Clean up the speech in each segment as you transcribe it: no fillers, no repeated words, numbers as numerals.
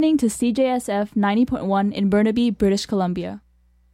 listening to CJSF 90.1 in Burnaby, British Columbia.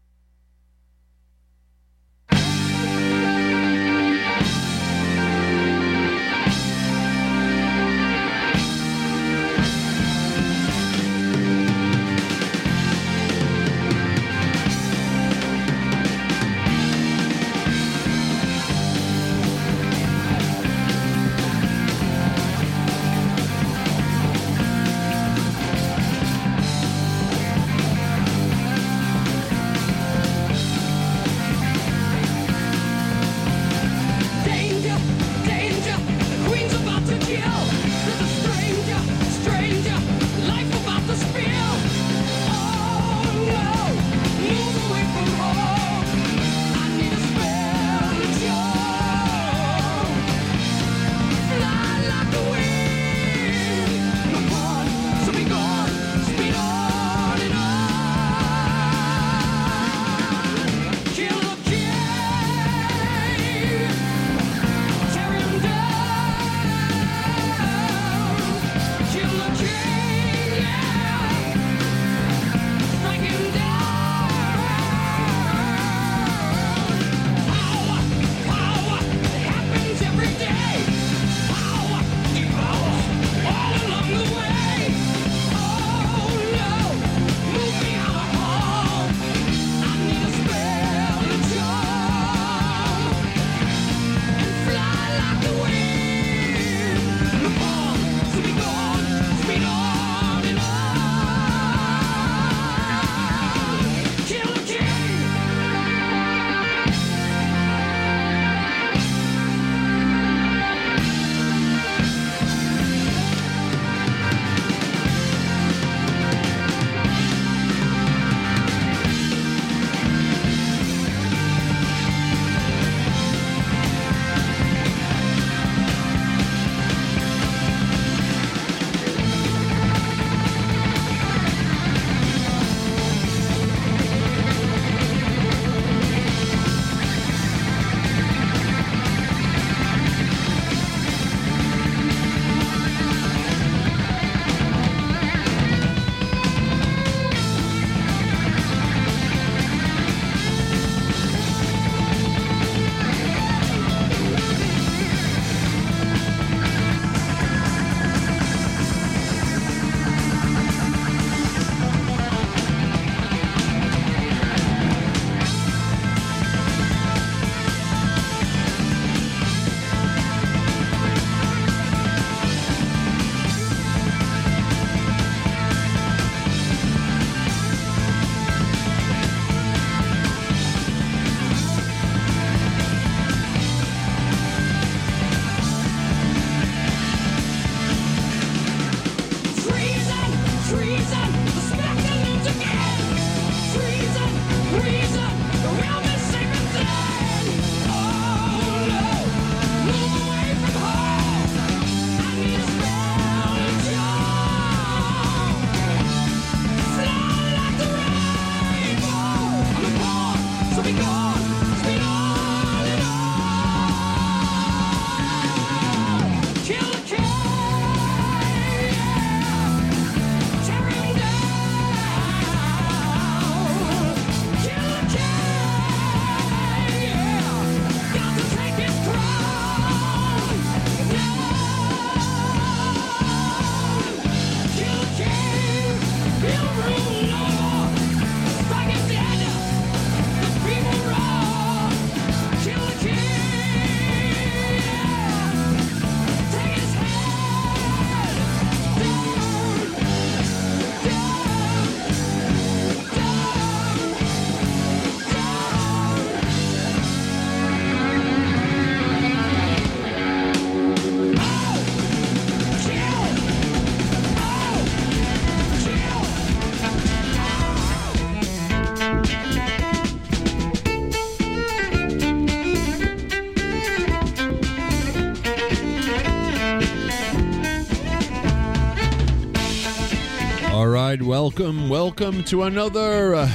Welcome to another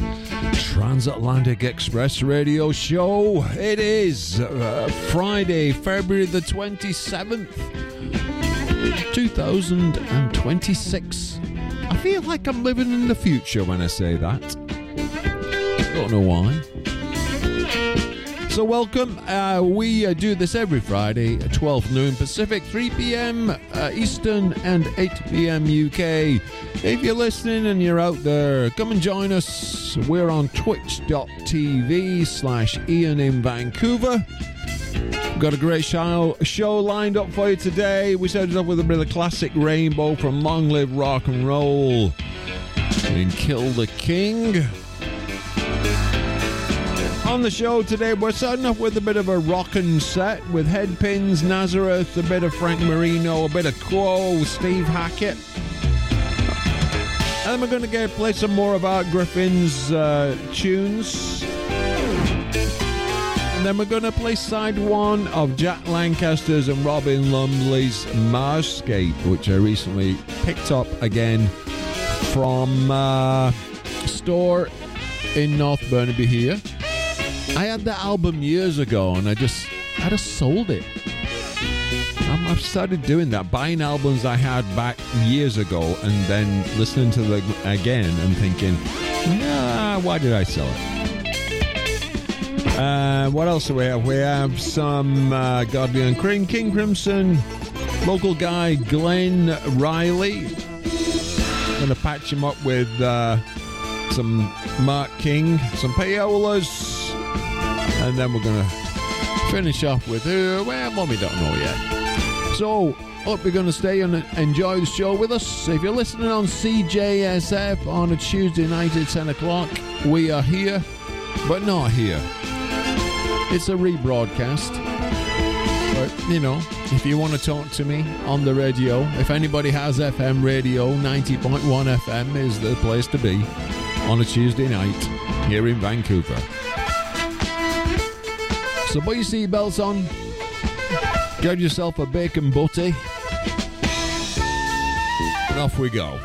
Transatlantic Express radio show. It is Friday, February the 27th, 2026. A feel like I'm living in the future when I say that. Don't know why. So welcome. We do this every Friday at 12 noon Pacific, 3 p.m. Eastern and 8 p.m. UK. If you're listening and you're out there, come and join us. We're on twitch.tv/Ian in Vancouver. We've got a great show lined up for you today. We started off with a bit of classic Rainbow from Long Live Rock and Roll and Kill the King. On the show today, we're starting off with a bit of a rockin' set with Headpins, Nazareth, a bit of Frank Marino, a bit of Quo, Steve Hackett. And then we're going to play some more of Art Griffin's tunes. And then we're going to play side one of Jack Lancaster's and Robin Lumley's Marscape, which I recently picked up again from a store in North Burnaby here. I had that album years ago and I just sold it. I've started doing that, buying albums I had back years ago and then listening to them again and thinking, why did I sell it? What else do we have? We have some Guardian King Crimson, local guy Glenn Riley. Gonna patch him up with some Mark King, some payolas. And then we're going to finish off with we don't know yet. So, hope you're going to stay and enjoy the show with us. If you're listening on CJSF on a Tuesday night at 10 o'clock, we are here, but not here. It's a rebroadcast. But, if you want to talk to me on the radio, if anybody has FM radio, 90.1 FM is the place to be on a Tuesday night here in Vancouver. So put your seatbelts on, grab yourself a bacon butty, and off we go.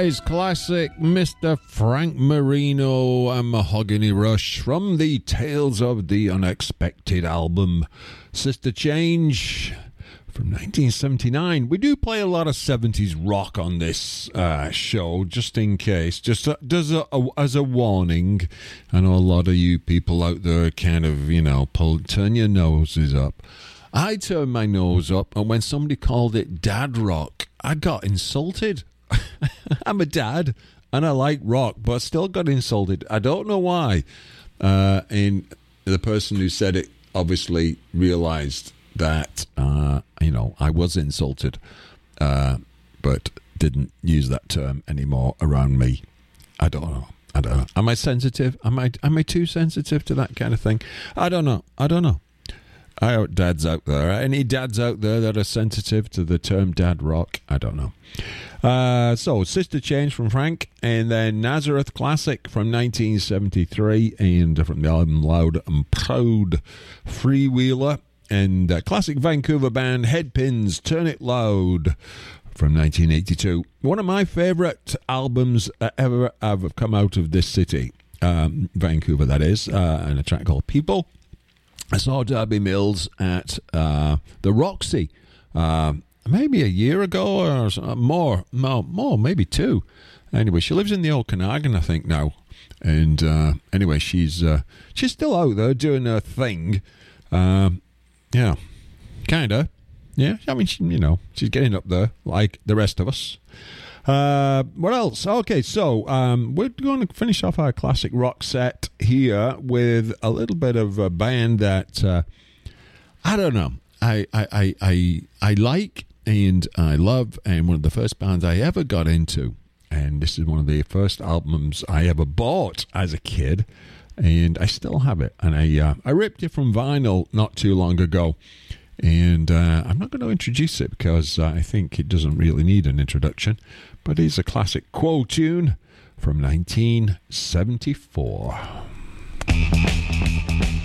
Eyes classic, Mr. Frank Marino and Mahogany Rush from the Tales of the Unexpected album, Sister Change from 1979. We do play a lot of 70s rock on this show, just in case, just as a warning. I know a lot of you people out there kind of, turn your noses up. I turned my nose up, and when somebody called it dad rock, I got insulted. I'm a dad, and I like rock, but I still got insulted. I don't know why. And the person who said it obviously realized that, I was insulted, but didn't use that term anymore around me. I don't know. Am I sensitive? Am I too sensitive to that kind of thing? I don't know. I have dads out there. Any dads out there that are sensitive to the term dad rock? I don't know. So, Sister Change from Frank, and then Nazareth Classic from 1973, and from the album Loud and Proud, Freewheeler, and classic Vancouver band Headpins, Turn It Loud from 1982. One of my favourite albums that ever have come out of this city, Vancouver, that is, and a track called People. I saw Darby Mills at the Roxy maybe a year ago or more, maybe two. Anyway, she lives in the Okanagan, I think, now. And anyway, she's still out there doing her thing. Yeah, kind of. Yeah, I mean, she's getting up there like the rest of us. What else? Okay, so we're going to finish off our classic rock set here with a little bit of a band that I don't know. I like and I love, and one of the first bands I ever got into. And this is one of the first albums I ever bought as a kid, and I still have it. And I ripped it from vinyl not too long ago. And I'm not going to introduce it because I think it doesn't really need an introduction. But it's a classic Quo tune from 1974.